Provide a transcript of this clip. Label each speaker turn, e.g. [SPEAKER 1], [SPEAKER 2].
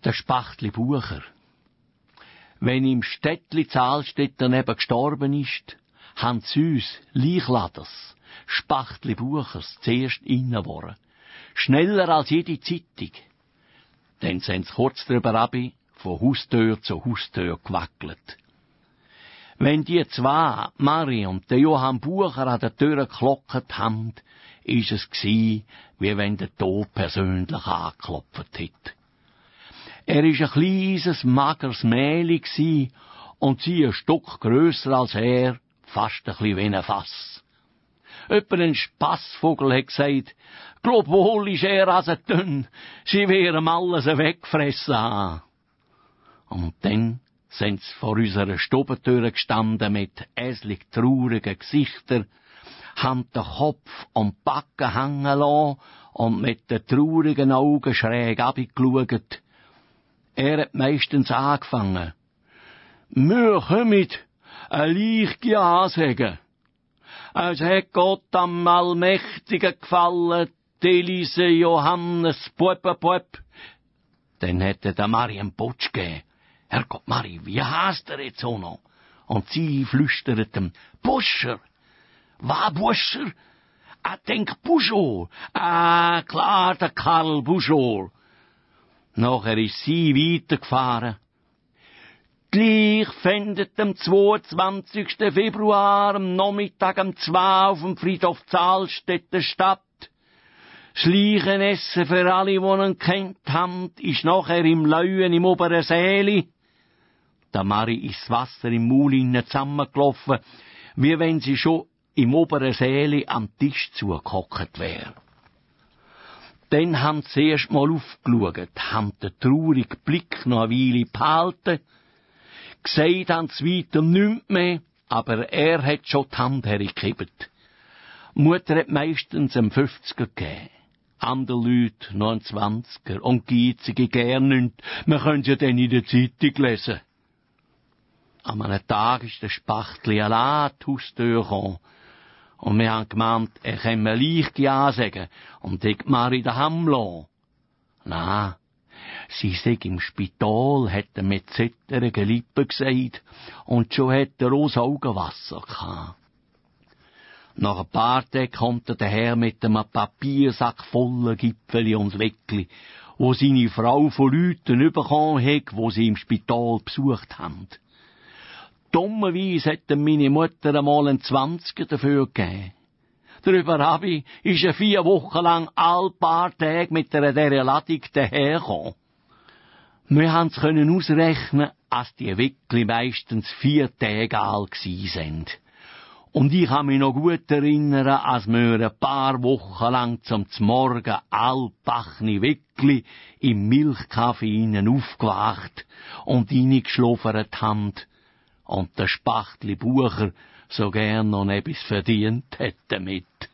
[SPEAKER 1] Der Spachtli Bucher. Wenn im Städtli Zahlstedt daneben gestorben ist, haben sie uns, Leichladers, Spachtli Buchers, zuerst inneworen. Schneller als jede Zeitung. Dann sind sie kurz drüber abi, von Haustür zu Haustür gewackelt. Wenn die zwei, Mari und der Johann Bucher, an der Tür geklopft haben, ist es gsi, wie wenn der Tod persönlich angeklopft hätte. Er ist ein kleines, mageres Mähli gsi und sie ein Stück grösser als er, fast ein bisschen wie ein Fass. Öppe ein Spassvogel hat gesagt, glaub wohl ist er also dünn, sie werden alles weggefressen haben. Und dann sind sie vor unserer Stubentür gestanden mit äselig traurigen Gesichtern, haben den Kopf und die Backen hängen lassen und mit den traurigen Augen schräg abgeschaut. Er hat meistens angefangen. Wir kommen, ein Leichchen ansagen. Es hat Gott am Allmächtigen gefallen, Elise Johannes Puep. Dann hätte der Mari einen Putsch gegeben. Herrgott Mari, wie heisst er jetzt auch noch? Und sie flüsterten, Buscher. Was Buscher? Denk Buschor. Klar, der Karl Buschor. Nachher ist sie weitergefahren. Gleich findet am 22. Februar am Nachmittag um 2 auf dem Friedhof Zahlstedt statt. Schleichenessen für alle, die ihn kennt haben, ist nachher im Leuen im oberen Säli. Der Mari ist das Wasser im Maul zusammengelaufen, wie wenn sie schon im oberen Säli am Tisch zugehockt wäre. Dann haben sie erst mal aufgeschaut, haben den traurigen Blick noch eine Weile behalten. Gesagt haben sie weiter nichts mehr, aber er hat schon die Hand hergekippt. Mutter hat meistens einen 50er gegeben. Andere Leute noch einen 20er und Geizige gern nicht. Man könnte ja dann in der Zeitung lesen. An einem Tag ist der Spachtli allein an die Haustür gekommen. Und wir haben gemeint, er könne leicht ja sagen und ich Mari daheim lassen. Nein, sie sei im Spital, hat er mit zitterigen Lippen gesagt, und schon hat er aus Augenwasser gehabt. Nach ein paar Tagen kommt er daher mit einem Papiersack voller Gipfeli und Weckli, wo seine Frau von Leuten bekommen hat, wo sie im Spital besucht haben. Dummerweise hat meine Mutter einmal einen 20er dafür gegeben. Darüber ist er 4 Wochen lang all paar Tage mit dieser Ladung dahergekommen. Wir haben es ausrechnen, als die Weckli meistens 4 Tage alt gsi sind. Und ich kann mich noch gut erinnern, als wir ein paar Wochen lang zum Morgen allbachne Weckli im Milchkaffee innen aufgewacht und reingeschlufert haben, und der Spachtli Bucher so gern noch etwas verdient hätte mit.